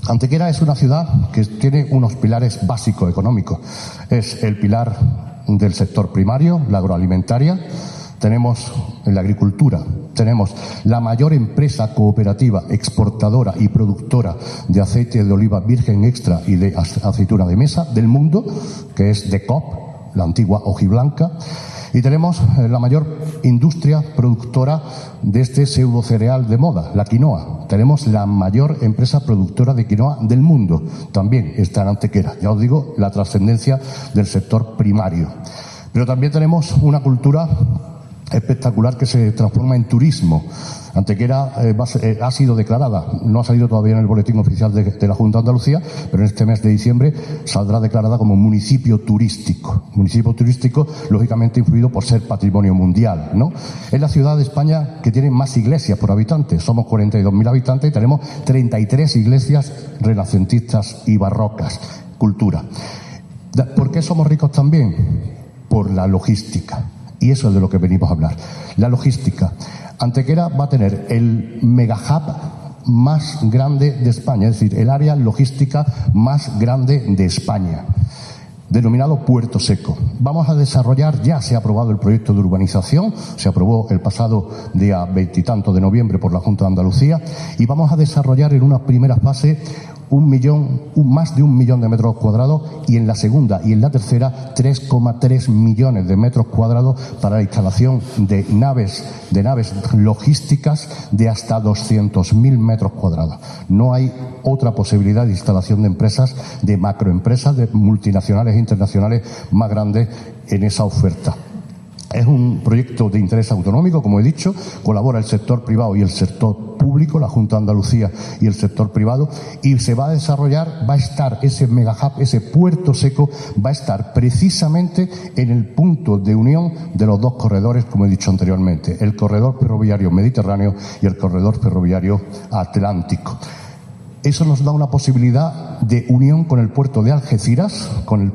Antequera es una ciudad que tiene unos pilares básicos económicos. Es el pilar del sector primario, la agroalimentaria. Tenemos en la agricultura, tenemos la mayor empresa cooperativa exportadora y productora de aceite de oliva virgen extra y de aceituna de mesa del mundo, que es DECOP, la antigua hojiblanca. Y tenemos la mayor industria productora de este pseudo cereal de moda, la quinoa. Tenemos la mayor empresa productora de quinoa del mundo, también está en Antequera. Ya os digo, la trascendencia del sector primario. Pero también tenemos una cultura espectacular que se transforma en turismo. Antequera ha sido declarada, no ha salido todavía en el boletín oficial de la Junta de Andalucía, pero en este mes de diciembre saldrá declarada como municipio turístico. Municipio turístico, lógicamente influido por ser patrimonio mundial, ¿no? Es la ciudad de España que tiene más iglesias por habitante. Somos 42.000 habitantes y tenemos 33 iglesias renacentistas y barrocas. Cultura. ¿Por qué somos ricos también? Por la logística. Y eso es de lo que venimos a hablar. La logística. Antequera va a tener el mega hub más grande de España, es decir, el área logística más grande de España, denominado Puerto Seco. Vamos a desarrollar, ya se ha aprobado el proyecto de urbanización, se aprobó el pasado día 20 y tanto de noviembre por la Junta de Andalucía, y vamos a desarrollar en una primera fase más de 1 millón de metros cuadrados, y en la segunda y en la tercera 3,3 millones de metros cuadrados para la instalación de naves logísticas de hasta 200.000 metros cuadrados. No hay otra posibilidad de instalación de empresas, de macroempresas, de multinacionales e internacionales más grandes en esa oferta. Es un proyecto de interés autonómico, como he dicho, colabora el sector privado y el sector público, la Junta de Andalucía y el sector privado, y se va a desarrollar, va a estar ese mega hub, ese puerto seco, va a estar precisamente en el punto de unión de los dos corredores, como he dicho anteriormente, el corredor ferroviario mediterráneo y el corredor ferroviario atlántico. Eso nos da una posibilidad de unión con el puerto de Algeciras,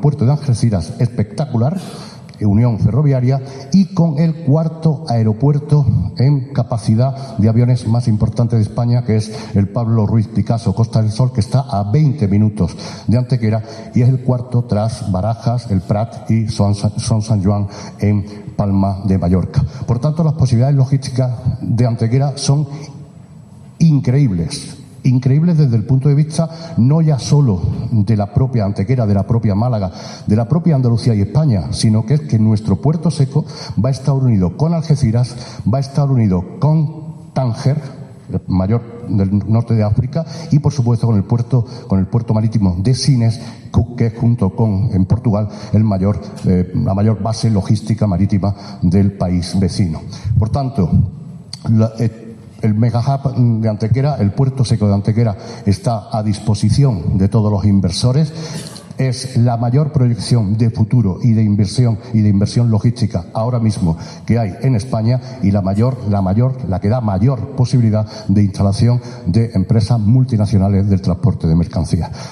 espectacular, unión ferroviaria, y con el cuarto aeropuerto en capacidad de aviones más importante de España, que es el Pablo Ruiz Picasso Costa del Sol, que está a 20 minutos de Antequera y es el cuarto tras Barajas, el Prat y Son San Juan en Palma de Mallorca. Por tanto, las posibilidades logísticas de Antequera son increíbles desde el punto de vista no ya solo de la propia Antequera, de la propia Málaga, de la propia Andalucía y España, sino que es que nuestro puerto seco va a estar unido con Algeciras, va a estar unido con Tánger, el mayor del norte de África, y por supuesto con el puerto marítimo de Sines, que es junto con en Portugal la mayor base logística marítima del país vecino. Por tanto, el mega hub de Antequera, el puerto seco de Antequera, está a disposición de todos los inversores. Es la mayor proyección de futuro y de inversión logística ahora mismo que hay en España, y la que da mayor posibilidad de instalación de empresas multinacionales del transporte de mercancías.